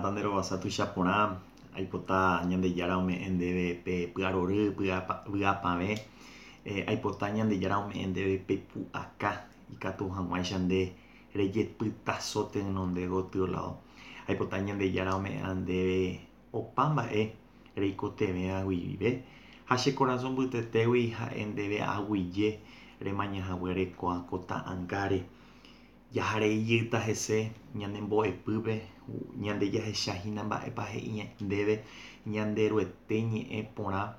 tandero vasa tuichaporã aipota Ñandejára ome'ẽ ndéve pe pyarory pyapave, aipota Ñandejára ome'ẽ ndéve pe pu'aka ikatu hag̃uáicha nde rejepytaso tenonde gotyo lado. Aipota Ñandejára ome'ẽ ndéve opa mba'e reikotevẽ aguive ha che korasõ mbytetégui ha'e ndéve aguyje remañahaguére ko ta'ãngáre. Jahare ijýta hese ñanembo'epýpe ñande jahechahína mba'épa he'i ndéve ñanderuete ñe'ẽ porã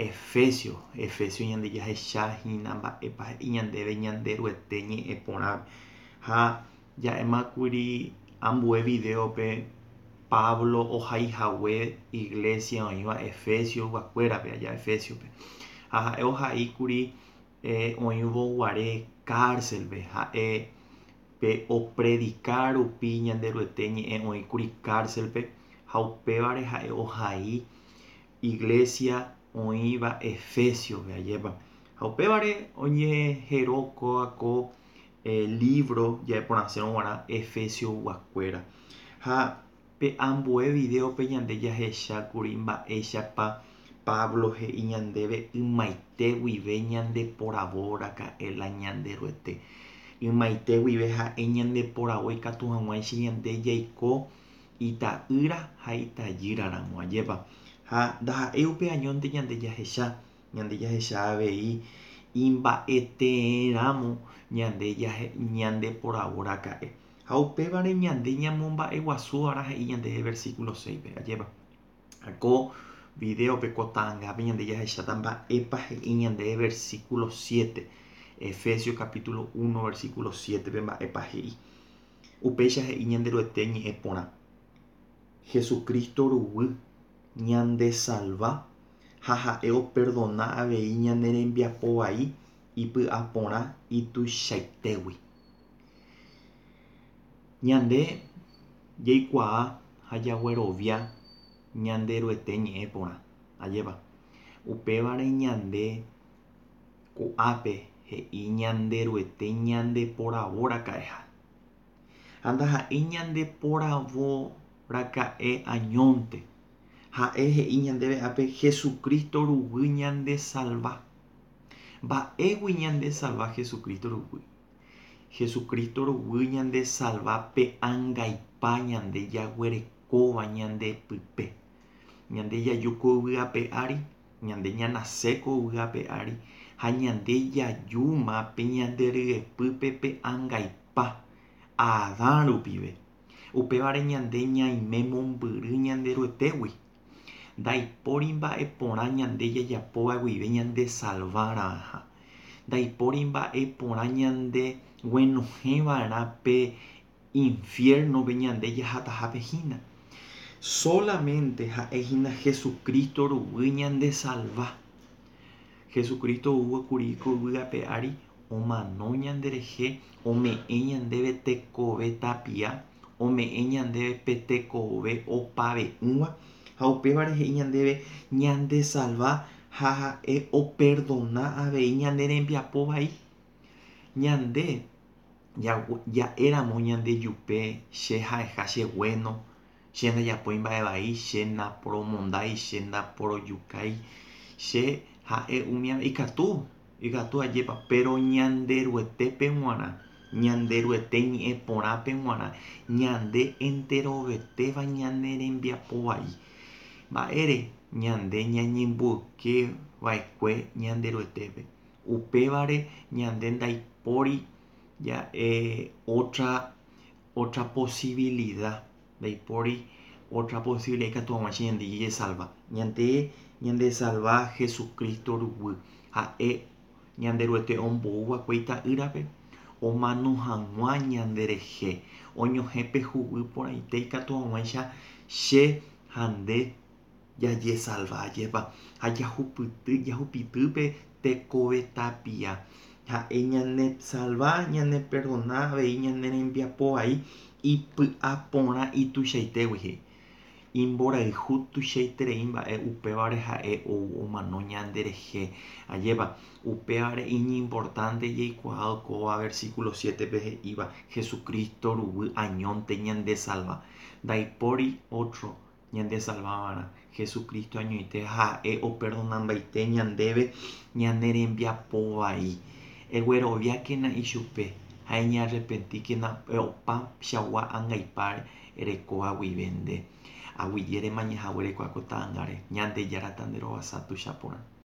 Efesio ñande jahechahína mba'épa he'i ñandéve ñanderuete ñe'ẽ porã. Ha ja'émakuri ambue videope Pablo ohaihague iglesia oĩva Efesio guakuérape aja Efesiope. Ha ha'e oha'íkuri oĩvoguare cárcelpe ha'e pe opredicar rupi ñanderuete ñe'ẽ oĩkuri cárcelpe ha upévare ha'e ohai iglesia oĩva Efesiope ajépa. Ha upévare oñeheróko libro jaeporãséro g̃uarã Efesio guakuéra. Ha pe ambue videope ñande jahechákuri mba'éichapa Pablo he'i ñandéve ymaite guive ñande poravóraka'e la ñanderuete. Ymaite guive ha'e ñande poravo ikatu hag̃uáicha ñande jaiko ita'ýra ha itajýraramo ajépa. Ha ndaha'éi upe añónte ñande jahecha avei imba'eteeramo ñande poravóraka'e. Ha upévare ñande ñamomba'eguasúvara he'i ñandéve versículo 6 ajépa. Ko videope ko ta'ãngápe ñande jahecháta mba'épa he'i ñandéve versículo 7. Efesios capítulo 1 versículo 7 pe mba'épa he'i. Upéicha he'i ñanderuete ñe'ẽ porã. Jesucristo ruguy ñande salva ha ha'e operdona avei ñane rembiapo vai ipy'a porã ituichaitégui. Ñande jaikuaa ha jaguerovia ñanderuete ñe'ẽ porã ajépa. Upévare ñande ko'ápe he'i ñanderuete ñande poravóraka'eha. Ha ndaha'éi ñande poravóraka'e añónte. Ha'e he'i ñandéve ápe Jesucristo ruguy ñande salva. Mba'égui ñande salva Jesucristo ruguy. Jesucristo ruguy ñande salva pe ãngaipa ñande jaguerekóva ñande pype. Ñande jaju ko yvyape ári, ñande ñanase ko yvyape ári ha ñande jajúma pe ñande ryepýpe pe ãngaipa Adã rupive. Upévare ñande ñaime mombyry ñanderuetégui. Ndaipóri mba'e porã ñande jajapóva guive ñande salvárãha. Ndaipóri mba'e porã ñande guenohẽva'erã pe infiernope ñande jahatahápehína. Solamente ha'ehína Jesucristo ruguy ñande salva. Jesucristo úvakuri ko yvyape ári omano ñanderehe ome'ẽ ñandéve tekove tapia, ome'ẽ ñandéve pe tekove opave'ỹva ha upévare he'i ñandéve ñande salva ha ha'e operdona avei ñane rembiapo vai. Ñande ja'éramo ñande jupe che ha'eha che gueno, che ndajapói mba'e vai, che naporomondái, che naporojukái, che ha'e umi ikatu ajépa, pero ñanderuetépe g̃uarã, ñanderuete ñe'ẽ porãpe g̃uarã, ñande enterovetéva ñane rembiapo vai. Mba'ére ñande ñañembo'ekeva'ekue ñanderuetépe. Upévare ñande ndaipóri otra posibilidad. Ndaipóri otra posibilidad ikatu hag̃uáicha ñande jesalva. Ñande salva Jesucristo ruguy. Ha'e ñanderuete ombouva'ekue ita'ýrape, omano hag̃ua ñanderehe, oñohẽ pehuguy porãite ikatu hag̃uáicha che ha nde jaje salva ajépa. Ha jahupytýpe tekove tapia. Ha'e ñane salva ñane perdona avei ñane rembiapo vai ipy'a porã ituichaitégui. imborayhu tuichaiterei mba'e upévare ha'e omano ñanderehe ajépa upévare iñimportante jaikuaa okóva versículo 7 pe he'íva Jesucristo ruvy añónte ñande salva ndaipóri otro ñande salvava'erã Jesucristo añoite ha'e operdonambaite ñandéve ñanerembiapo vai egueroviákena ichupe ha eñarrepentíkena opa chagua ãngaipa rekóva guivende aguyére mañahágue rekuaáko ta'ãngáre ñandejára nde rovasa tuichaporã.